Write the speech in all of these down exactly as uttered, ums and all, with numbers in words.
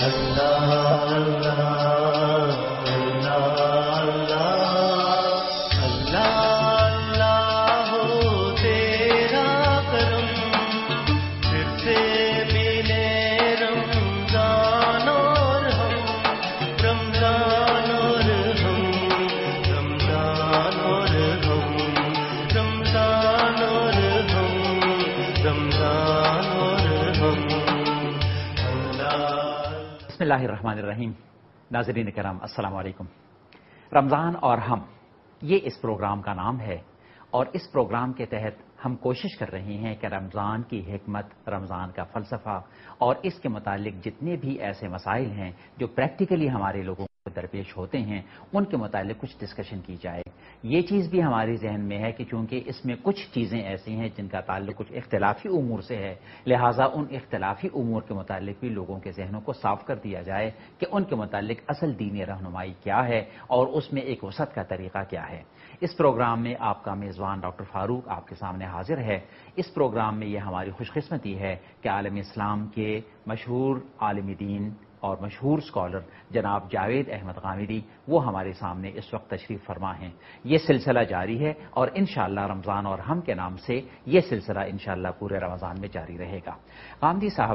بسم اللہ الرحمن الرحیم۔ ناظرین کرام السلام علیکم۔ رمضان اور ہم، یہ اس پروگرام کا نام ہے، اور اس پروگرام کے تحت ہم کوشش کر رہے ہیں کہ رمضان کی حکمت، رمضان کا فلسفہ اور اس کے متعلق جتنے بھی ایسے مسائل ہیں جو پریکٹیکلی ہمارے لوگوں کو درپیش ہوتے ہیں ان کے متعلق کچھ ڈسکشن کی جائے۔ یہ چیز بھی ہمارے ذہن میں ہے کہ چونکہ اس میں کچھ چیزیں ایسی ہیں جن کا تعلق کچھ اختلافی امور سے ہے، لہٰذا ان اختلافی امور کے متعلق بھی لوگوں کے ذہنوں کو صاف کر دیا جائے کہ ان کے متعلق اصل دینی رہنمائی کیا ہے اور اس میں ایک وسعت کا طریقہ کیا ہے۔ اس پروگرام میں آپ کا میزبان ڈاکٹر فاروق آپ کے سامنے حاضر ہے۔ اس پروگرام میں یہ ہماری خوش قسمتی ہے کہ عالم اسلام کے مشہور عالم دین اور مشہور اسکالر جناب جاوید احمد غامدی وہ ہمارے سامنے اس وقت تشریف فرما ہیں۔ یہ سلسلہ جاری ہے اور انشاءاللہ رمضان اور ہم کے نام سے یہ سلسلہ انشاءاللہ پورے رمضان میں جاری رہے گا۔ غامدی صاحب،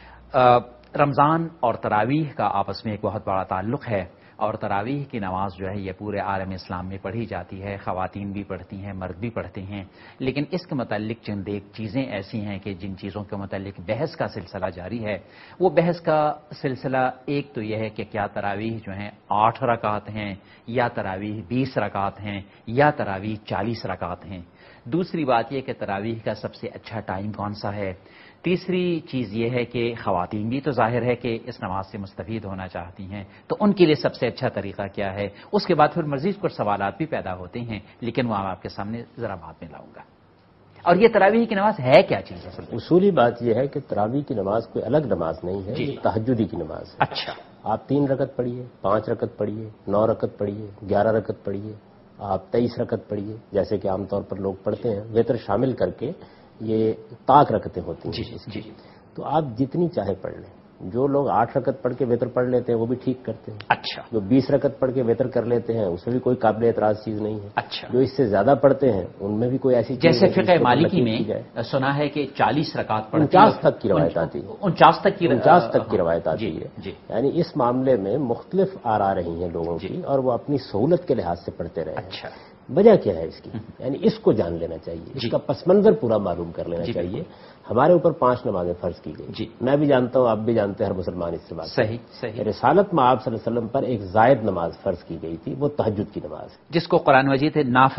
رمضان اور تراویح کا آپس میں ایک بہت بڑا تعلق ہے، اور تراویح کی نماز جو ہے یہ پورے عالم اسلام میں پڑھی جاتی ہے، خواتین بھی پڑھتی ہیں، مرد بھی پڑھتے ہیں، لیکن اس کے متعلق چند ایک چیزیں ایسی ہیں کہ جن چیزوں کے متعلق بحث کا سلسلہ جاری ہے۔ وہ بحث کا سلسلہ ایک تو یہ ہے کہ کیا تراویح جو ہیں آٹھ رکعت ہیں یا تراویح بیس رکعت ہیں یا تراویح چالیس رکعت ہیں۔ دوسری بات یہ کہ تراویح کا سب سے اچھا ٹائم کون سا ہے۔ تیسری چیز یہ ہے کہ خواتین بھی تو ظاہر ہے کہ اس نماز سے مستفید ہونا چاہتی ہیں، تو ان کے لیے سب سے اچھا طریقہ کیا ہے۔ اس کے بعد پھر مزید کچھ سوالات بھی پیدا ہوتے ہیں، لیکن وہ آپ کے سامنے ذرا بعد میں لاؤں گا۔ اور یہ تراویح کی نماز ہے کیا چیز؟ اصولی بات یہ ہے کہ تراویح کی نماز کوئی الگ نماز نہیں ہے، یہ تہجدی کی نماز ہے۔ اچھا، آپ تین رکعت پڑھیے، پانچ رکعت پڑھیے، نو رکعت پڑھیے، گیارہ رکعت پڑھیے، آپ تیئیس رکعت پڑھیے، جیسے کہ عام طور پر لوگ پڑھتے ہیں، وتر شامل کر کے یہ طاق رکعتیں ہوتی ہیں۔ جی جی، تو آپ جتنی چاہے پڑھ لیں۔ جو لوگ آٹھ رکعت پڑھ کے وتر پڑھ لیتے ہیں وہ بھی ٹھیک کرتے ہیں۔ اچھا، جو بیس رکعت پڑھ کے وتر کر لیتے ہیں اس میں بھی کوئی قابل اعتراض چیز نہیں ہے۔ اچھا، جو اس سے زیادہ پڑھتے ہیں ان میں بھی کوئی ایسی چیز جیسے فقہ مالکی میں سنا ہے کہ چالیس رکعت پڑھ انچاس تک کی روایت آتی ہے، انچاس تک کی انچاس تک کی روایت آتی ہے۔ یعنی اس معاملے میں مختلف آرا رہی ہیں لوگوں کی، اور وہ اپنی سہولت کے لحاظ سے پڑھتے رہے۔ اچھا، وجہ کیا ہے اس کی؟ یعنی اس کو جان لینا چاہیے، اس کا پس منظر پورا معلوم کر لینا چاہیے۔ ہمارے اوپر پانچ نمازیں فرض کی گئی، جی میں بھی جانتا ہوں، آپ بھی جانتے ہیں، ہر مسلمان اس سے بات صحیح صحیح۔ رسالت میں آپ صلی اللہ علیہ وسلم پر ایک زائد نماز فرض کی گئی تھی، وہ تہجد کی نماز، جس کو قرآن مجید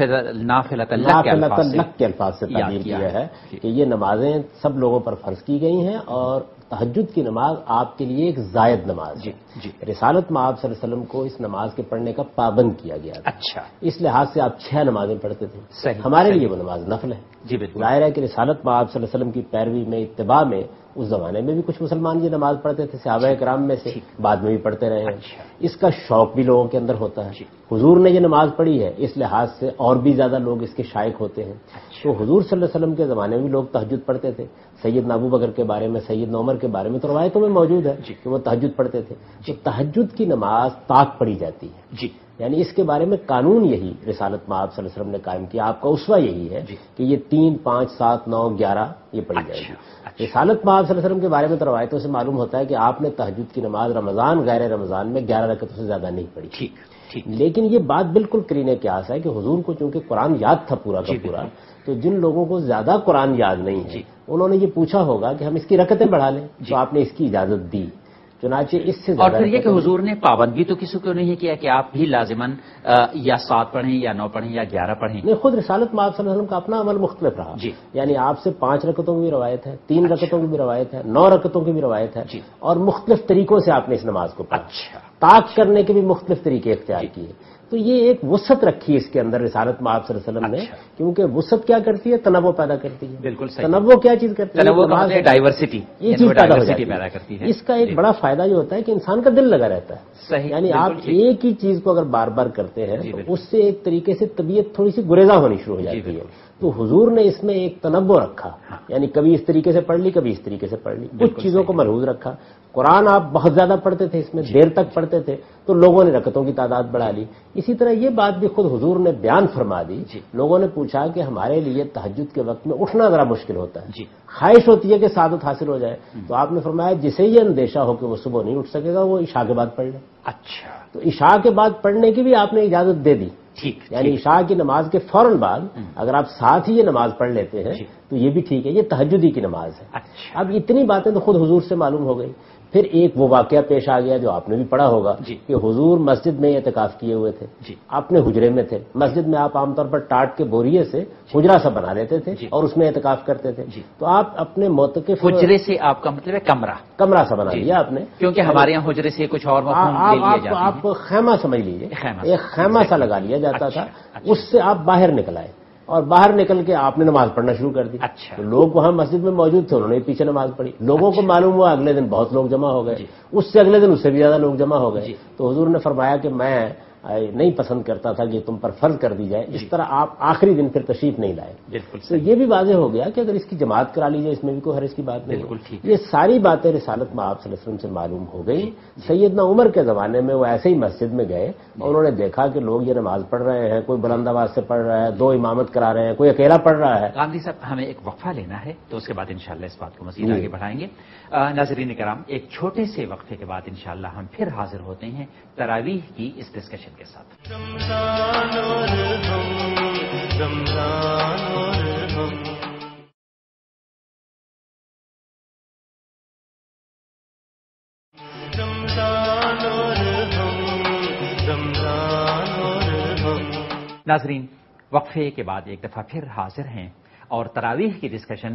نافلۃ اللہ کے الفاظ سے تعبیر کیا ہے کہ یہ نمازیں سب لوگوں پر فرض کی گئی ہیں، اور تہجد کی نماز آپ کے لیے ایک زائد نماز ہے۔ رسالت میں آپ صلی اللہ علیہ وسلم کو اس نماز کے پڑھنے کا پابند کیا گیا تھا۔ اچھا، اس لحاظ سے آپ چھ نمازیں پڑھتے تھے، صحیح، ہمارے لیے وہ نماز نفل ہے۔ جی بالکل، ظاہر ہے کہ رسالت میں آپ صلی اللہ علیہ وسلم کی پیروی میں، اتباع میں، اس زمانے میں بھی کچھ مسلمان یہ نماز پڑھتے تھے، صحابہ کرام میں سے، بعد میں بھی پڑھتے رہے ہیں۔ اس کا شوق بھی لوگوں کے اندر ہوتا ہے۔ حضور نے یہ نماز پڑھی ہے، اس لحاظ سے اور بھی زیادہ لوگ اس کے شائق ہوتے ہیں۔ تو حضور صلی اللہ علیہ وسلم کے زمانے میں بھی لوگ تہجد پڑھتے تھے۔ سیدنا ابو بکر کے بارے میں، سیدنا عمر کے بارے میں تو روایتوں میں موجود ہے کہ وہ تہجد پڑھتے تھے۔ تو تہجد کی نماز طاق پڑھی جاتی ہے، جی، یعنی اس کے بارے میں قانون یہی رسالت میں آپ صلی اللہ علیہ وسلم نے قائم کیا، آپ کا اسوہ یہی ہے کہ یہ تین، پانچ، سات، نو، گیارہ یہ پڑھی جائے گی۔ رسالت میں آپ صلی اللہ علیہ وسلم کے بارے میں تو روایتوں سے معلوم ہوتا ہے کہ آپ نے تہجد کی نماز رمضان غیر رمضان میں گیارہ رکعتوں سے زیادہ نہیں پڑھی۔ ٹھیک ٹھیک، لیکن یہ بات بالکل قرینے کے آس ہے کہ حضور کو چونکہ قرآن یاد تھا پورا کا پورا، تو جن لوگوں کو زیادہ قرآن یاد نہیں ہے انہوں نے یہ پوچھا ہوگا کہ ہم اس کی رکعتیں بڑھا لیں، تو آپ نے اس کی اجازت دی۔ چنانچہ اس سے اور پھر یہ کہ حضور نے پابند بھی تو کسی کو نہیں کیا کہ آپ بھی لازماً یا سات پڑھیں یا نو پڑھیں یا گیارہ پڑھیں۔ نہیں، خود رسالت میں آپ صلی اللہ علیہ وسلم کا اپنا عمل مختلف رہا۔ جی، یعنی آپ سے پانچ رکعتوں کی بھی روایت ہے، تین رکعتوں کی بھی روایت ہے، نو رکعتوں کی بھی روایت ہے، اور مختلف طریقوں سے آپ نے اس نماز کو پڑھا۔ اچھا، طاق کرنے کے بھی مختلف طریقے اختیار کیے۔ تو یہ ایک وسعت رکھی ہے اس کے اندر رسالت مآب صلی اللہ علیہ وسلم نے، کیونکہ وسعت کیا کرتی ہے؟ تنوع پیدا کرتی ہے. بالکل صحیح. تنوع کیا چیز کرتی ہے؟ تنوع کا مطلب ڈائیورسٹی، یہ چیز پیدا ہو جاتی ہے. اس کا ایک بڑا فائدہ یہ ہوتا ہے کہ انسان کا دل لگا رہتا ہے. صحیح. یعنی آپ ایک ہی چیز کو اگر بار بار کرتے ہیں تو اس سے ایک طریقے سے طبیعت تھوڑی سی گریزاں ہونی شروع ہو جاتی ہے. تو حضور نے اس میں ایک تنوع رکھا، یعنی کبھی اس طریقے سے پڑھ لی، کبھی اس طریقے سے پڑھ لی، کچھ چیزوں کو ملحوظ رکھا. قرآن آپ بہت زیادہ پڑھتے تھے، اس میں دیر تک پڑھتے تھے، تو لوگوں نے رکعتوں کی تعداد بڑھا لی. اسی طرح یہ بات بھی خود حضور نے بیان فرما دی. لوگوں نے پوچھا کہ ہمارے لیے تہجد کے وقت میں اٹھنا ذرا مشکل ہوتا ہے، خواہش ہوتی ہے کہ سعادت حاصل ہو جائے. تو آپ نے فرمایا جسے یہ اندیشہ ہو کہ وہ صبح نہیں اٹھ سکے گا، وہ عشاء کے بعد پڑھ لے. اچھا. تو عشاء کے بعد پڑھنے کی بھی آپ نے اجازت دے دی. یعنی عشاء کی نماز کے فوراً بعد اگر آپ ساتھ ہی یہ نماز پڑھ لیتے ہیں تو یہ بھی ٹھیک ہے، یہ تہجدی کی نماز ہے. اب اتنی باتیں تو خود حضور سے معلوم ہو گئی. پھر ایک وہ واقعہ پیش آ گیا جو آپ نے بھی پڑھا ہوگا کہ حضور مسجد میں اعتکاف کیے ہوئے تھے، اپنے حجرے میں تھے. مسجد میں آپ عام طور پر ٹاٹ کے بوریے سے حجرہ سا بنا لیتے تھے اور اس میں اعتکاف کرتے تھے. تو آپ اپنے معتکف حجرے سے آپ کا مطلب ہے کمرہ کمرہ سا بنا لیا آپ نے، کیونکہ ہمارے یہاں حجرے سے کچھ اور آپ خیمہ سمجھ لیجیے، ایک خیمہ سا لگا لیا جاتا تھا. اس سے آپ باہر نکل آئے اور باہر نکل کے آپ نے نماز پڑھنا شروع کر دی. اچھا. تو لوگ وہاں مسجد میں موجود تھے، انہوں نے پیچھے نماز پڑھی. لوگوں کو معلوم ہوا، اگلے دن بہت لوگ جمع ہو گئے. اس سے اگلے دن اس سے بھی زیادہ لوگ جمع ہو گئے. تو حضور نے فرمایا کہ میں نہیں پسند کرتا تھا کہ تم پر فرض کر دی جائے، اس طرح آپ آخری دن پھر تشریف نہیں لائے. بالکل. تو یہ بھی واضح ہو گیا کہ اگر اس کی جماعت کرا لی جائے اس میں بھی کوئی حرج کی بات نہیں. بالکل. یہ ساری باتیں رسالت مآب صلی اللہ علیہ وسلم سے معلوم ہو گئی. سیدنا عمر کے زمانے میں وہ ایسے ہی مسجد میں گئے اور انہوں نے دیکھا کہ لوگ یہ نماز پڑھ رہے ہیں، کوئی بلند آواز سے پڑھ رہا ہے، دو امامت کرا رہے ہیں، کوئی اکیلا پڑھ رہا ہے. غامدی صاحب ہمیں ایک وقفہ لینا ہے تو اس کے بعد انشاءاللہ اس بات کو مزید آگے بڑھائیں گے. ناظرین کرام، ایک چھوٹے سے وقفے کے بعد انشاءاللہ ہم پھر حاضر ہوتے ہیں تراویح کی اس ڈسکشن کے ساتھ. رمضان اور ہم، رمضان اور ہم، رمضان اور ہم، رمضان اور ہم. ناظرین، وقفے کے بعد ایک دفعہ پھر حاضر ہیں اور تراویح کی ڈسکشن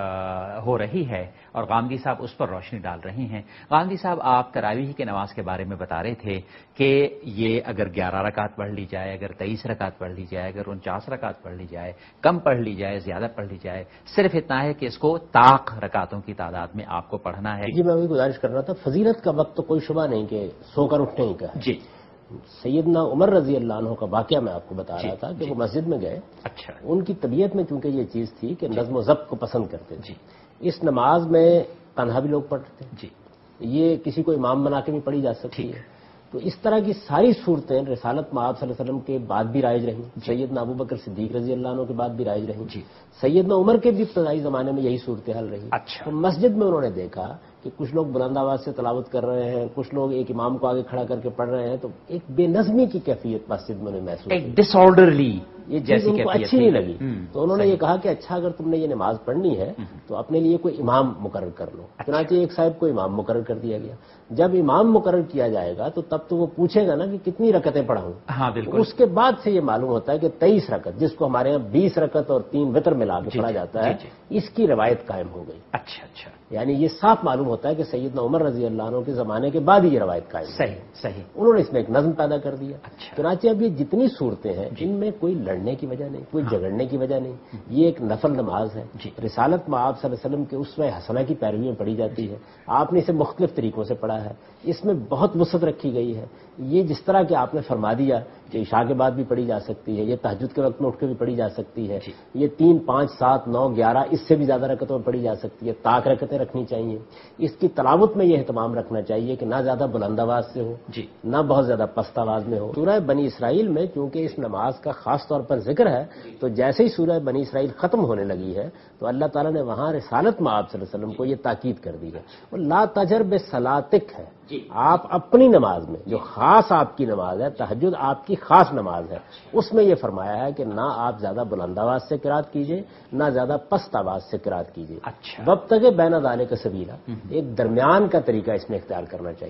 ہو رہی ہے اور غامدی صاحب اس پر روشنی ڈال رہے ہیں. غامدی صاحب، آپ تراویح کی نماز کے بارے میں بتا رہے تھے کہ یہ اگر گیارہ رکعت پڑھ لی جائے، اگر تیئیس رکعت پڑھ لی جائے، اگر انچاس رکعت پڑھ لی جائے، کم پڑھ لی جائے، زیادہ پڑھ لی جائے، صرف اتنا ہے کہ اس کو طاق رکعتوں کی تعداد میں آپ کو پڑھنا ہے. جی میں وہی گزارش کر رہا تھا، فضیلت کا وقت تو کوئی شبہ نہیں کہ سو کر اٹھنے ہی کا ہے. جی سیدنا عمر رضی اللہ عنہ کا واقعہ میں آپ کو بتا رہا تھا کہ وہ مسجد میں گئے. اچھا. ان کی طبیعت میں چونکہ یہ چیز تھی کہ نظم و ضبط کو پسند کرتے تھے. اس نماز میں تنہا بھی لوگ پڑھتے تھے، جی یہ کسی کو امام بنا کے بھی پڑھی جا سکتی ہے. تو اس طرح کی ساری صورتیں رسالت مآب صلی اللہ علیہ وسلم کے بعد بھی رائج رہیں، سیدنا ابو بکر صدیق رضی اللہ عنہ کے بعد بھی رائج رہیں، سیدنا عمر کے بھی ابتدائی زمانے میں یہی صورتحال رہی. تو مسجد میں انہوں نے دیکھا کہ کچھ لوگ بلند آواز سے تلاوت کر رہے ہیں، کچھ لوگ ایک امام کو آگے کھڑا کر کے پڑھ رہے ہیں. تو ایک بے نظمی کی کیفیت مسجد میں انہیں محسوس ہوئی، ایک ڈس آرڈرلی، یہ چیز ان کو اچھی نہیں لگی. تو انہوں نے یہ کہا کہ اچھا اگر تم نے یہ نماز پڑھنی ہے تو اپنے لیے کوئی امام مقرر کر لو. چنانچہ ایک صاحب کو امام مقرر کر دیا گیا. جب امام مقرر کیا جائے گا تو تب تو وہ پوچھے گا نا کہ کتنی رکعتیں پڑھاؤں. ہاں بالکل. اس کے بعد سے یہ معلوم ہوتا ہے کہ تیئیس رکعت، جس کو ہمارے یہاں بیس رکعت اور تین وتر ملا کے پڑھا جاتا ہے، اس کی روایت قائم ہو گئی. اچھا اچھا. یعنی یہ صاف معلوم ہوتا ہے کہ سیدنا عمر رضی اللہ عنہ کے زمانے کے بعد ہی یہ روایت قائم. صحیح صحیح. انہوں نے اس میں ایک نظم پیدا کر دیا. چنانچہ اب یہ جتنی صورتیں ہیں جن میں کوئی لڑنے کی وجہ نہیں، کوئی جھگڑنے کی وجہ نہیں، یہ ایک نفل نماز ہے. رسالت مآب صلی اللہ علیہ وسلم کے اسوہ حسنہ کی پیروی میں پڑھی جاتی ہے. آپ نے اسے مختلف طریقوں سے پڑھا ہے، اس میں بہت وسعت رکھی گئی ہے. یہ جس طرح کہ آپ نے فرما دیا کہ عشاء کے بعد بھی پڑھی جا سکتی ہے، یہ تہجد کے وقت میں اٹھ کے بھی پڑھی جا سکتی ہے، یہ تین پانچ سات نو گیارہ اس سے بھی زیادہ رکعتوں میں پڑھی جا سکتی ہے. طاق رکعتیں رکھنی چاہیے. اس کی تلاوت میں یہ اہتمام رکھنا چاہیے کہ نہ زیادہ بلند آواز سے ہو، جی نہ بہت زیادہ پست آواز میں ہو. سورہ بنی اسرائیل میں چونکہ اس نماز کا خاص طور پر ذکر ہے، تو جیسے ہی سورہ بنی اسرائیل ختم ہونے لگی ہے تو اللہ تعالیٰ نے وہاں رسالت مآب صلی اللہ علیہ وسلم کو یہ تاکید کر دی ہے. وہ لا تجر بصلاتک ہے، آپ اپنی نماز میں جو خاص آپ کی نماز ہے، تہجد آپ کی خاص نماز ہے، اس میں یہ فرمایا ہے کہ نہ آپ زیادہ بلند آواز سے قرات کیجئے، نہ زیادہ پست آواز سے قرات کیجئے. اچھا. وابتغ بین ذلک سبیلا، ایک درمیان کا طریقہ اس میں اختیار کرنا چاہیے.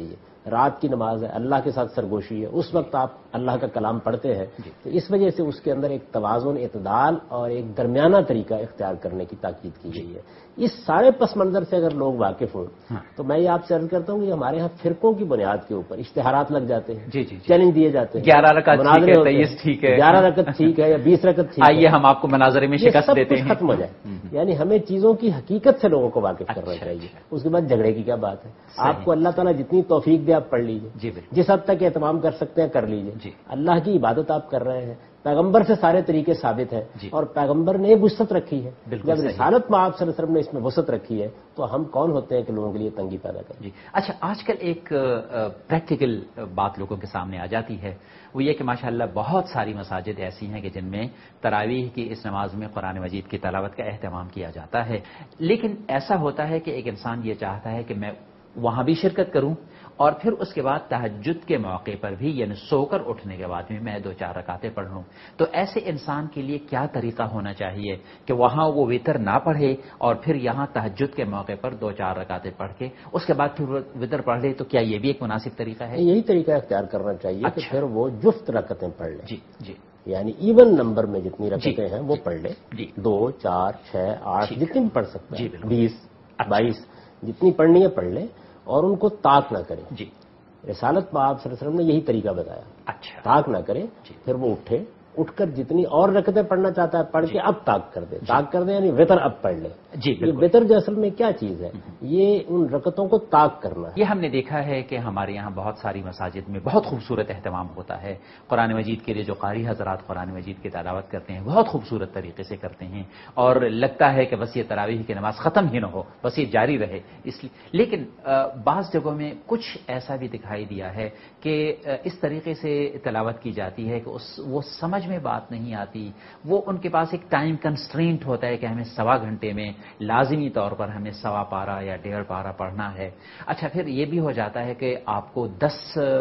رات کی نماز ہے، اللہ کے ساتھ سرگوشی ہے، اس وقت آپ اللہ کا کلام پڑھتے ہیں، تو اس وجہ سے اس کے اندر ایک توازن، اعتدال اور ایک درمیانہ طریقہ اختیار کرنے کی تاکید کی گئی ہے۔ اس سارے پس منظر سے اگر لوگ واقف ہوں تو میں یہ آپ سے عرض کرتا ہوں کہ ہمارے ہاں فرقوں کی بنیاد کے اوپر اشتہارات لگ جاتے ہیں، جی جی چیلنج دیے جاتے ہیں، گیارہ رکعت ٹھیک مناظرے ہے، ہوتے ہیں، تیئیس ٹھیک ہے، گیارہ رکعت ٹھیک ہے یا بیس رکعت ٹھیک ہے، آئیے ہم آپ کو مناظرے میں یہ شکست سب دیتے کچھ ہیں۔ ختم ہو جائے، یعنی ہمیں چیزوں کی حقیقت سے لوگوں کو واقف کرنا اچھا، چاہیے، اچھا۔ اس کے بعد جھگڑے کی کیا بات ہے؟ صحیح، آپ کو اللہ تعالیٰ جتنی توفیق دے آپ پڑھ لیجیے، جی بالکل، جس حد تک اہتمام کر سکتے ہیں کر لیجیے، جی۔ اللہ کی عبادت آپ کر رہے ہیں، پیغمبر سے سارے طریقے ثابت ہیں، جی۔ اور پیغمبر نے وسعت رکھی ہے، بالکل جب صحیح۔ رسالت میں آپ صلی اللہ علیہ وسلم نے اس میں وسعت رکھی ہے تو ہم کون ہوتے ہیں کہ لوگوں کے لیے تنگی پیدا کریں؟ جی اچھا، آج کل ایک پریکٹیکل بات لوگوں کے سامنے آ جاتی ہے، وہ یہ کہ ماشاءاللہ بہت ساری مساجد ایسی ہیں کہ جن میں تراویح کی اس نماز میں قرآن مجید کی تلاوت کا اہتمام کیا جاتا ہے، لیکن ایسا ہوتا ہے کہ ایک انسان یہ چاہتا ہے کہ میں وہاں بھی شرکت کروں اور پھر اس کے بعد تہجد کے موقع پر بھی، یعنی سو کر اٹھنے کے بعد بھی میں دو چار رکعتیں پڑھ لوں، تو ایسے انسان کے لیے کیا طریقہ ہونا چاہیے کہ وہاں وہ وطر نہ پڑھے اور پھر یہاں تہجد کے موقع پر دو چار رکعتیں پڑھ کے اس کے بعد پھر وہ وطر پڑھ لے؟ تو کیا یہ بھی ایک مناسب طریقہ ہے؟ یہی طریقہ اختیار کرنا چاہیے کہ اچھا۔ پھر وہ جفت رکعتیں پڑھ لیں، جی جی یعنی ایون نمبر میں جتنی رکعتیں جی، ہیں وہ جی، پڑھ لیں، جی۔ دو چار چھ آٹھ ٹھیک جتنی بھی پڑھ سکتے جی، ہیں، بالکل۔ بیس اچھا۔ بائیس جتنی پڑھنی ہے پڑھ لیں اور ان کو طاق نہ کریں۔ جی رسالت میں آپ صلی اللہ علیہ وسلم نے یہی طریقہ بتایا، اچھا، طاق نہ کرے، جی۔ پھر وہ اٹھے، اٹھ کر جتنی اور رکعتیں پڑھنا چاہتا ہے پڑھ کے اب طاق کر دے، طاق کر دے یعنی وطر اب پڑھ لے۔ جی یہ بالکل۔ وطر جو اصل میں کیا چیز ہے؟ یہ ان رکعتوں کو طاق کرنا ہے۔ یہ ہم نے دیکھا ہے کہ ہمارے یہاں بہت ساری مساجد میں بہت خوبصورت اہتمام ہوتا ہے، قرآن مجید کے لیے جو قاری حضرات قرآن مجید کی تلاوت کرتے ہیں بہت خوبصورت طریقے سے کرتے ہیں، اور لگتا ہے کہ بس یہ تراویح کی نماز ختم ہی نہ ہو، بس یہ جاری رہے، اس لیے۔ لیکن بعض جگہوں میں کچھ ایسا بھی دکھائی دیا ہے کہ اس طریقے سے تلاوت کی جاتی ہے کہ اس وہ سمجھ میں بات نہیں آتی، وہ ان کے پاس ایک ٹائم کنسٹرینٹ ہوتا ہے کہ ہمیں سوا گھنٹے میں لازمی طور پر ہمیں سوا پارا یا ڈیڑھ پارا پڑھنا ہے۔ اچھا، پھر یہ بھی ہو جاتا ہے کہ آپ کو دس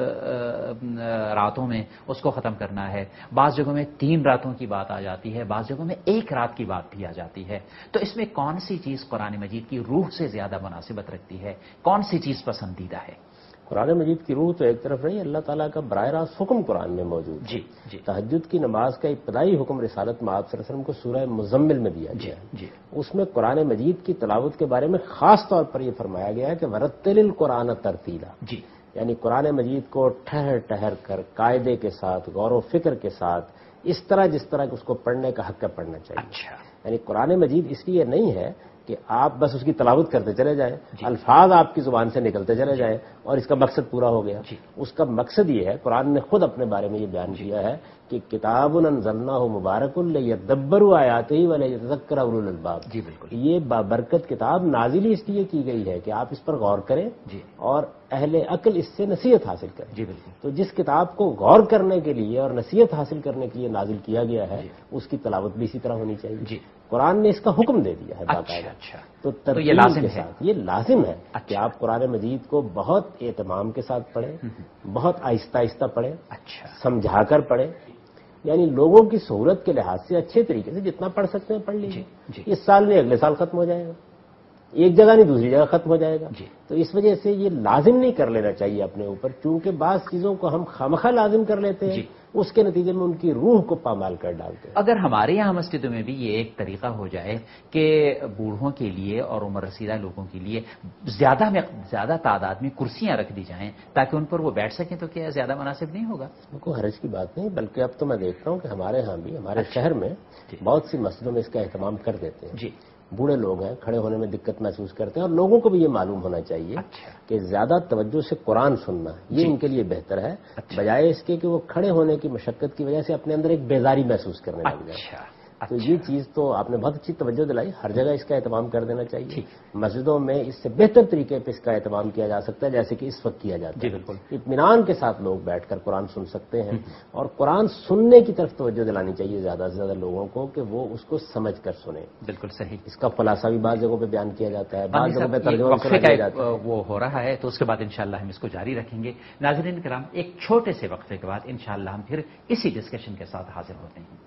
راتوں میں اس کو ختم کرنا ہے، بعض جگہوں میں تین راتوں کی بات آ جاتی ہے، بعض جگہوں میں ایک رات کی بات بھی آ جاتی ہے، تو اس میں کون سی چیز قرآن مجید کی روح سے زیادہ مناسبت رکھتی ہے؟ کون سی چیز پسندیدہ ہے؟ قرآن مجید کی روح تو ایک طرف رہی، اللہ تعالیٰ کا براہ راست حکم قرآن میں موجود ہے۔ جی جی تہجد کی نماز کا ابتدائی حکم رسالت میں آپ صلی اللہ علیہ وسلم کو سورہ مزمل میں دیا جی گیا ہے، جی اس میں قرآن مجید کی تلاوت کے بارے میں خاص طور پر یہ فرمایا گیا ہے کہ ورتل القرآن ترتیلا، جی یعنی قرآن مجید کو ٹھہر ٹھہر کر قاعدے کے ساتھ، غور و فکر کے ساتھ، اس طرح جس طرح اس کو پڑھنے کا حق ہے پڑھنا چاہیے۔ اچھا، یعنی قرآن مجید اس لیے نہیں ہے کہ آپ بس اس کی تلاوت کرتے چلے جائیں، الفاظ آپ کی زبان سے نکلتے چلے جائیں اور اس کا مقصد پورا ہو گیا۔ اس کا مقصد یہ ہے، قرآن نے خود اپنے بارے میں یہ بیان کیا ہے کہ کتاب انزلناہ مبارک لیدبروا آیاتہ ولیتذکر اولو الالباب، جی بالکل، یہ بابرکت کتاب نازل اس لیے کی گئی ہے کہ آپ اس پر غور کریں جی اور اہل عقل اس سے نصیحت حاصل کریں۔ جی بالکل، تو جس کتاب کو غور کرنے کے لیے اور نصیحت حاصل کرنے کے لیے نازل کیا گیا ہے، اس کی تلاوت بھی اسی طرح ہونی چاہیے۔ جی، قرآن نے اس کا حکم دے دیا ہے باقاعدہ، اچھا، تو تو یہ ترتیب لازم کے ہے۔ ساتھ یہ لازم ہے کہ اچھا۔ آپ قرآن مجید کو بہت اہتمام کے ساتھ پڑھیں، بہت آہستہ آہستہ پڑھیں، اچھا، سمجھا کر پڑھیں، یعنی لوگوں کی سہولت کے لحاظ سے اچھے طریقے سے جتنا پڑھ سکتے ہیں پڑھ لیجیے۔ جی، اس سال نہیں اگلے سال ختم ہو جائے گا، ایک جگہ نہیں دوسری جگہ ختم ہو جائے گا، جی۔ تو اس وجہ سے یہ لازم نہیں کر لینا چاہیے اپنے اوپر، چونکہ بعض چیزوں کو ہم خامخواہ لازم کر لیتے ہیں، جی۔ اس کے نتیجے میں ان کی روح کو پامال کر ڈالتے ہیں۔ اگر ہمارے یہاں مسجدوں میں بھی یہ ایک طریقہ ہو جائے کہ بوڑھوں کے لیے اور عمر رسیدہ لوگوں کے لیے زیادہ میں زیادہ تعداد میں کرسیاں رکھ دی جائیں تاکہ ان پر وہ بیٹھ سکیں، تو کیا زیادہ مناسب نہیں ہوگا؟ کوئی حرج کی بات نہیں، بلکہ اب تو میں دیکھتا ہوں کہ ہمارے ہاں بھی، ہمارے شہر میں جی۔ بہت سی مسجدوں میں اس کا اہتمام کر دیتے ہیں۔ جی، بوڑھے لوگ ہیں، کھڑے ہونے میں دقت محسوس کرتے ہیں، اور لوگوں کو بھی یہ معلوم ہونا چاہیے اچھا، کہ کہ زیادہ توجہ سے قرآن سننا یہ جی۔ ان کے لیے بہتر ہے، اچھا۔ بجائے اس کے کہ وہ کھڑے ہونے کی مشقت کی وجہ سے اپنے اندر ایک بیزاری محسوس کرنے لگ جائے۔ اچھا، تو یہ چیز تو آپ نے بہت اچھی توجہ دلائی، ہر جگہ اس کا اہتمام کر دینا چاہیے۔ ٹھیک۔ مسجدوں میں اس سے بہتر طریقے پہ اس کا اہتمام کیا جا سکتا ہے جیسے کہ اس وقت کیا جاتا جی ہے۔ بالکل، اطمینان کے ساتھ لوگ بیٹھ کر قرآن سن سکتے ہیں، اور قرآن سننے کی طرف توجہ دلانی چاہیے زیادہ سے زیادہ لوگوں کو کہ وہ اس کو سمجھ کر سنیں۔ بالکل صحیح۔ اس کا خلاصہ بھی بعض جگہوں پہ بیان کیا جاتا ہے، بعض بانی جگہوں پہ صاحب، یہ ترجمہ بھی وقفے سنا کا دیا ایک جاتا ہے۔ وہ ہو رہا ہے تو اس کے بعد انشاءاللہ ہم اس کو جاری رکھیں گے۔ ناظرین کرام، ایک چھوٹے سے وقفے کے بعد انشاءاللہ ہم پھر اسی ڈسکشن کے ساتھ حاضر ہوتے ہیں۔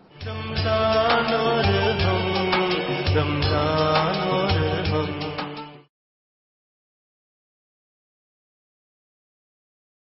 رمضان اور ہم، رمضان اور ہم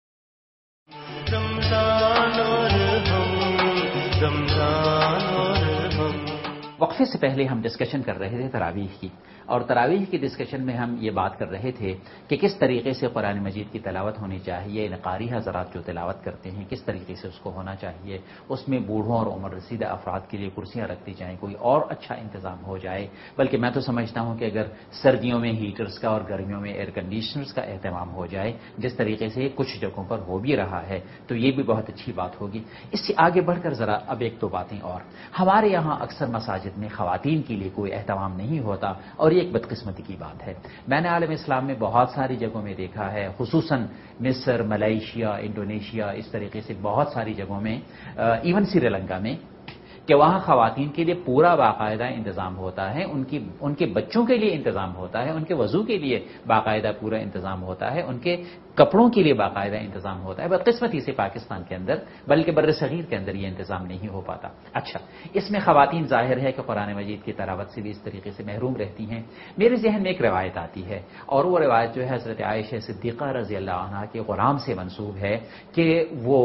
وقفے سے پہلے ہم ڈسکشن کر رہے تھے تراویح کی، اور تراویح کی ڈسکشن میں ہم یہ بات کر رہے تھے کہ کس طریقے سے قرآن مجید کی تلاوت ہونی چاہیے، قاری حضرات جو تلاوت کرتے ہیں کس طریقے سے اس کو ہونا چاہیے، اس میں بوڑھوں اور عمر رسیدہ افراد کے لیے کرسیاں رکھتی جائیں، کوئی اور اچھا انتظام ہو جائے، بلکہ میں تو سمجھتا ہوں کہ اگر سردیوں میں ہیٹرز کا اور گرمیوں میں ایئر کنڈیشنرز کا اہتمام ہو جائے جس طریقے سے کچھ جگہوں پر ہو بھی رہا ہے تو یہ بھی بہت اچھی بات ہوگی۔ اس سے آگے بڑھ کر ذرا اب ایک دو باتیں اور، ہمارے یہاں اکثر مساجد میں خواتین کے لیے کوئی اہتمام نہیں ہوتا، اور یہ ایک بدقسمتی کی بات ہے۔ میں نے عالم اسلام میں بہت ساری جگہوں میں دیکھا ہے، خصوصاً مصر، ملائیشیا، انڈونیشیا، اس طریقے سے بہت ساری جگہوں میں، ایون سری لنکا میں، کہ وہاں خواتین کے لیے پورا باقاعدہ انتظام ہوتا ہے، ان کی ان کے بچوں کے لیے انتظام ہوتا ہے، ان کے وضو کے لیے باقاعدہ پورا انتظام ہوتا ہے، ان کے کپڑوں کے لیے باقاعدہ انتظام ہوتا ہے۔ بدقسمتی سے پاکستان کے اندر بلکہ بر صغیر کے اندر یہ انتظام نہیں ہو پاتا۔ اچھا، اس میں خواتین ظاہر ہے کہ قرآن مجید کی تلاوت سے بھی اس طریقے سے محروم رہتی ہیں۔ میرے ذہن میں ایک روایت آتی ہے، اور وہ روایت جو ہے حضرت عائشہ صدیقہ رضی اللہ عنہا کے غلام سے منسوب ہے کہ وہ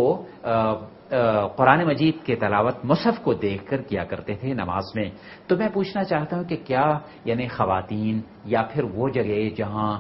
قرآن مجید کے تلاوت مصحف کو دیکھ کر کیا کرتے تھے نماز میں۔ تو میں پوچھنا چاہتا ہوں کہ کیا یعنی خواتین یا پھر وہ جگہ جہاں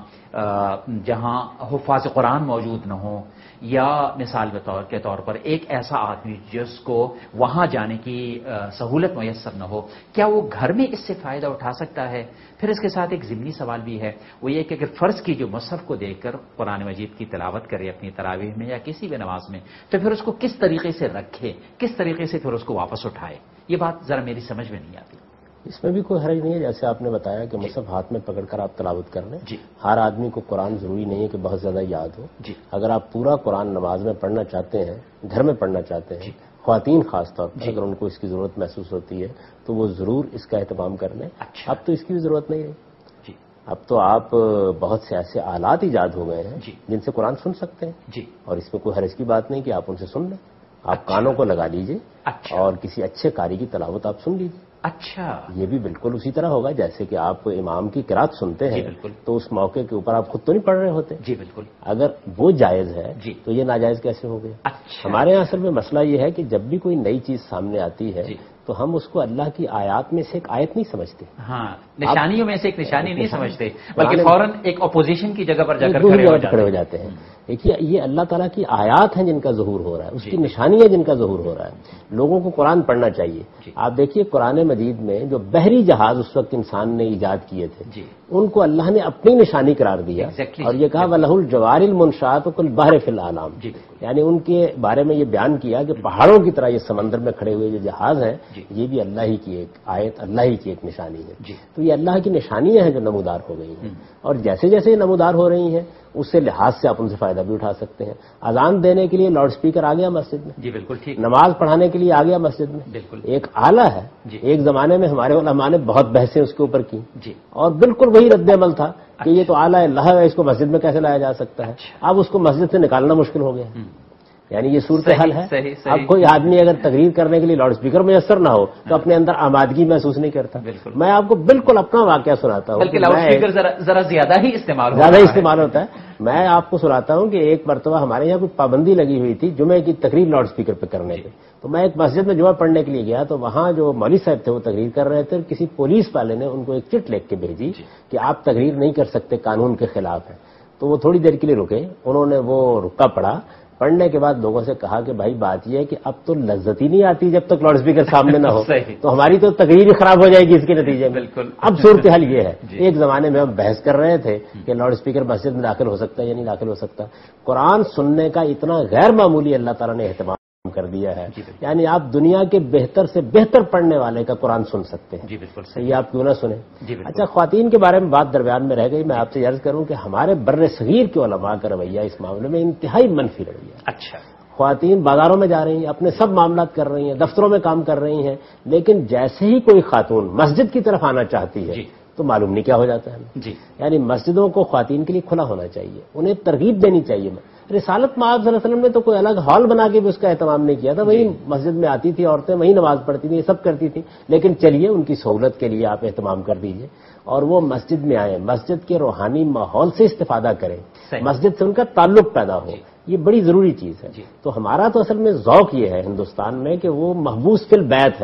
جہاں حفاظ قرآن موجود نہ ہوں، یا مثال کے طور پر ایک ایسا آدمی جس کو وہاں جانے کی سہولت میسر نہ ہو، کیا وہ گھر میں اس سے فائدہ اٹھا سکتا ہے؟ پھر اس کے ساتھ ایک ضمنی سوال بھی ہے، وہ یہ کہ اگر فرض کی جو مصحف کو دیکھ کر قرآن مجید کی تلاوت کرے اپنی تراویح میں یا کسی بھی نماز میں، تو پھر اس کو کس طریقے سے رکھے، کس طریقے سے پھر اس کو واپس اٹھائے؟ یہ بات ذرا میری سمجھ میں نہیں آتی۔ اس میں بھی کوئی حرج نہیں ہے، جیسے آپ نے بتایا کہ مصحف ہاتھ میں پکڑ کر آپ تلاوت کر لیں۔ جی، ہر آدمی کو قرآن ضروری نہیں ہے کہ بہت زیادہ یاد ہو۔ جی، اگر آپ پورا قرآن نماز میں پڑھنا چاہتے ہیں، گھر میں پڑھنا چاہتے ہیں، خواتین خاص طور پر اگر ان کو اس کی ضرورت محسوس ہوتی ہے تو وہ ضرور اس کا اہتمام کر لیں۔ اچھا، اب تو اس کی بھی ضرورت نہیں ہے، جی، اب تو آپ بہت سے ایسے آلات ایجاد ہو گئے ہیں جی، جن سے قرآن سن سکتے ہیں، جی، اور اس میں کوئی حرج کی بات نہیں کہ آپ ان سے سن لیں۔ آپ کانوں کو لگا لیجئے اچھا، اور کسی اچھے قاری کی تلاوت آپ سن لیجئے۔ اچھا، یہ بھی بالکل اسی طرح ہوگا جیسے کہ آپ امام کی قرات سنتے ہیں، جی بالکل، تو اس موقع کے اوپر آپ خود تو نہیں پڑھ رہے ہوتے۔ جی بالکل، اگر وہ جائز ہے جی، تو یہ ناجائز کیسے ہو گیا؟ اچھا، ہمارے یہاں اصل میں مسئلہ یہ ہے کہ جب بھی کوئی نئی چیز سامنے آتی ہے جی، تو ہم اس کو اللہ کی آیات میں سے ایک آیت نہیں سمجھتے، ہاں، نشانیوں میں سے ایک نشانی نہیں نشانی- سمجھتے، بلکہ فوراً ایک اپوزیشن کی جگہ پر جا کر دوسری کھڑے ہو جگہ پہ کھڑے ہو جاتے ہیں۔ دیکھیے، یہ اللہ تعالیٰ کی آیات ہیں جن کا ظہور ہو رہا ہے، اس جی، کی نشانی ہے جن کا ظہور ہو رہا ہے۔ لوگوں کو قرآن پڑھنا چاہیے۔ جی، آپ دیکھیے قرآن مجید میں جو بحری جہاز اس وقت انسان نے ایجاد کیے تھے، جی، ان کو اللہ نے اپنی نشانی قرار دیا، Exactly، اور یہ کہا وَلَهُ الْجَوَارِ الْمُنشَآتُ كَالْبَحْرِ فِي الْأَعْلَامِ، جی بالکل، یعنی ان کے بارے میں یہ بیان کیا کہ پہاڑوں کی طرح یہ سمندر میں کھڑے ہوئے جو جہاز ہیں، جی، یہ بھی اللہ ہی کی ایک آیت، اللہ ہی کی ایک نشانی ہے۔ جی، تو یہ اللہ کی نشانیاں ہیں جو نمودار ہو گئی ہیں، اور جیسے جیسے یہ نمودار ہو رہی ہیں اس سے لحاظ سے آپ ان سے فائدہ بھی اٹھا سکتے ہیں۔ اذان دینے کے لیے لاؤڈ سپیکر آ گیا مسجد میں، جی بالکل ٹھیک، نماز پڑھانے کے لیے آ گیا مسجد میں، بالکل، ایک آلہ ہے۔ جی، ایک زمانے میں ہمارے علماء نے بہت بحثیں اس کے اوپر کی، جی، اور بالکل وہی رد عمل تھا کہ یہ تو آلہ اللہ ہے، اس کو مسجد میں کیسے لایا جا سکتا ہے؟ اب اس کو مسجد سے نکالنا مشکل ہو گیا، یعنی یہ صورتحال ہے۔ صحیح، صحیح، اب کوئی آدمی اگر تقریر کرنے کے لیے لاؤڈ سپیکر میسر نہ ہو تو اپنے اندر آمادگی محسوس نہیں کرتا۔ بالکل، میں آپ کو بالکل اپنا واقعہ سناتا ہوں، بلکہ لاؤڈ سپیکر ذرا ذرا زیادہ ہی استعمال زیادہ استعمال ہوتا ہے۔ میں آپ کو سناتا ہوں کہ ایک مرتبہ ہمارے یہاں کچھ پابندی لگی ہوئی تھی جمعے کی تقریر لاؤڈ سپیکر پہ کرنے کی، تو میں ایک مسجد میں جمعہ پڑھنے کے لیے گیا تو وہاں جو مولوی صاحب تھے وہ تقریر کر رہے تھے، کسی پولیس والے نے ان کو ایک چٹ لکھ کے بھیجی کہ آپ تقریر نہیں کر سکتے، قانون کے خلاف ہے۔ تو وہ تھوڑی دیر کے لیے رکے، انہوں نے وہ رکا پڑا، پڑھنے کے بعد لوگوں سے کہا کہ بھائی بات یہ ہے کہ اب تو لذت ہی نہیں آتی جب تک لاؤڈ سپیکر سامنے نہ ہو، تو ہماری تو تقریر ہی خراب ہو جائے گی اس کے نتیجے میں۔ بالکل، اب صورتحال یہ ہے، ایک زمانے میں ہم بحث کر رہے تھے کہ لاؤڈ سپیکر مسجد میں داخل ہو سکتا ہے یا نہیں داخل ہو سکتا۔ قرآن سننے کا اتنا غیر معمولی اللہ تعالیٰ نے اہتمام کر دیا ہے، یعنی آپ دنیا کے بہتر سے بہتر پڑھنے والے کا قرآن سن سکتے ہیں۔ جی بالکل، یہ آپ کیوں نہ سنیں؟ جی بالکل، اچھا، خواتین کے بارے میں بات درمیان میں رہ گئی، میں آپ سے عرض کروں کہ ہمارے بر صغیر کے علماء کا رویہ اس معاملے میں انتہائی منفی رویہ ہے۔ اچھا، خواتین بازاروں میں جا رہی ہیں، اپنے سب معاملات کر رہی ہیں، دفتروں میں کام کر رہی ہیں، لیکن جیسے ہی کوئی خاتون مسجد کی طرف آنا چاہتی ہے تو معلوم نہیں کیا ہو جاتا ہے۔ جی، یعنی مسجدوں کو خواتین کے لیے کھلا ہونا چاہیے، انہیں ترغیب دینی چاہیے۔ رسالت مآب صلی اللہ علیہ وسلم نے تو کوئی الگ ہال بنا کے بھی اس کا اہتمام نہیں کیا تھا، وہی مسجد میں آتی تھی عورتیں، وہی نماز پڑھتی تھیں، یہ سب کرتی تھیں، لیکن چلیے ان کی سہولت کے لیے آپ اہتمام کر دیجئے اور وہ مسجد میں آئیں، مسجد کے روحانی ماحول سے استفادہ کریں، مسجد سے ان کا تعلق پیدا ہو، یہ بڑی ضروری چیز ہے۔ تو ہمارا تو اصل میں ذوق یہ ہے ہندوستان میں کہ وہ محبوس فی البیت ہے،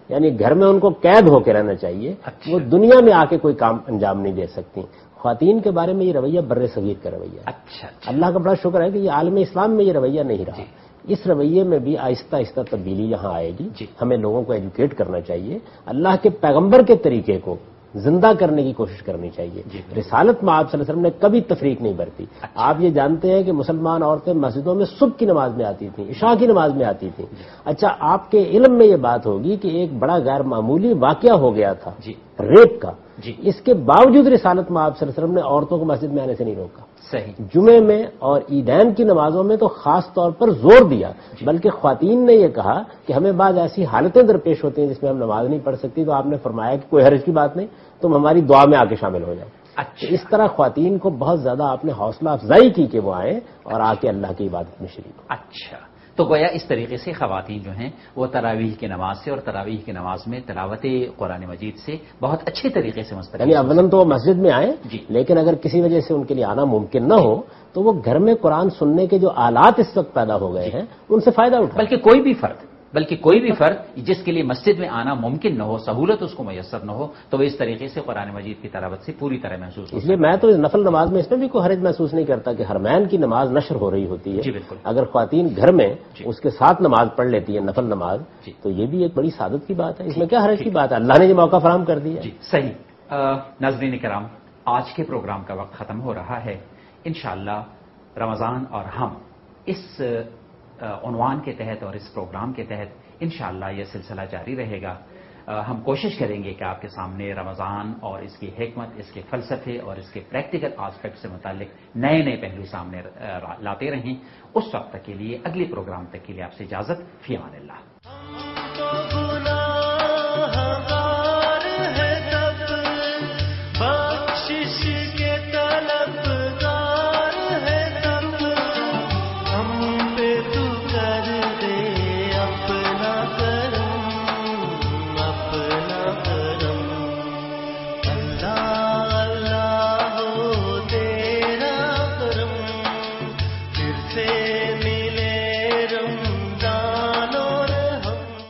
یعنی گھر میں ان کو قید ہو کے رہنا چاہیے. اچھا. وہ دنیا میں آ کے کوئی کام انجام نہیں دے سکتی. خواتین کے بارے میں یہ رویہ بر صغیر کا رویہ ہے. اچھا. اللہ کا بڑا شکر ہے کہ یہ عالم اسلام میں یہ رویہ نہیں رہا. اس رویے میں بھی آہستہ آہستہ تبدیلی یہاں آئے گی. ہمیں لوگوں کو ایجوکیٹ کرنا چاہیے, اللہ کے پیغمبر کے طریقے کو زندہ کرنے کی کوشش کرنی چاہیے. رسالت میں آپ صلی اللہ علیہ وسلم نے کبھی تفریق نہیں برتی. آپ یہ جانتے ہیں کہ مسلمان عورتیں مسجدوں میں صبح کی نماز میں آتی تھیں, عشاء کی نماز میں آتی تھیں. اچھا, آپ کے علم میں یہ بات ہوگی کہ ایک بڑا غیر معمولی واقعہ ہو گیا تھا ریپ کا, اس کے باوجود رسالت میں آپ صلی اللہ علیہ وسلم نے عورتوں کو مسجد میں آنے سے نہیں روکا. صحیح. جمعے میں اور عیدین کی نمازوں میں تو خاص طور پر زور دیا, بلکہ خواتین نے یہ کہا کہ ہمیں بعض ایسی حالتیں درپیش ہوتی ہیں جس میں ہم نماز نہیں پڑھ سکتی, تو آپ نے فرمایا کہ کوئی حرج کی بات نہیں, تم ہماری دعا میں آ کے شامل ہو جاؤ. اچھا. اس طرح خواتین کو بہت زیادہ آپ نے حوصلہ افزائی کی کہ وہ آئیں اور آ کے اللہ کی عبادت میں شریک ہوں. اچھا, تو گویا اس طریقے سے خواتین جو ہیں وہ تراویح کی نماز سے اور تراویح کی نماز میں تلاوت قرآن مجید سے بہت اچھے طریقے سے مستفید. یعنی اولاً تو وہ مسجد میں آئیں, لیکن اگر کسی وجہ سے ان کے لیے آنا ممکن نہ ہو تو وہ گھر میں قرآن سننے کے جو آلات اس وقت پیدا ہو گئے ہیں ان سے فائدہ اٹھائیں. بلکہ کوئی بھی فرد بلکہ کوئی بھی فرد جس کے لیے مسجد میں آنا ممکن نہ ہو, سہولت اس کو میسر نہ ہو, تو وہ اس طریقے سے قرآن مجید کی تلاوت سے پوری طرح محسوس ہو. اس لیے میں تو اس نفل نماز میں اس میں بھی کوئی حرج محسوس نہیں کرتا کہ حرمین کی نماز نشر ہو رہی ہوتی ہے. جی بالکل. اگر خواتین گھر میں اس کے ساتھ نماز پڑھ لیتی ہے, نفل نماز, تو یہ بھی ایک بڑی سعادت کی بات ہے. اس میں کیا حرج کی بات ہے, اللہ نے یہ موقع فراہم کر دیا. جی صحیح. ناظرین کرام, آج کے پروگرام کا وقت ختم ہو رہا ہے. انشاءاللہ رمضان اور ہم اس عنوان کے تحت اور اس پروگرام کے تحت انشاءاللہ یہ سلسلہ جاری رہے گا. ہم کوشش کریں گے کہ آپ کے سامنے رمضان اور اس کی حکمت, اس کے فلسفے اور اس کے پریکٹیکل آسپیکٹ سے متعلق نئے نئے پہلو سامنے لاتے رہیں. اس وقت تک کے لیے, اگلے پروگرام تک کے لیے آپ سے اجازت. فی امان اللہ.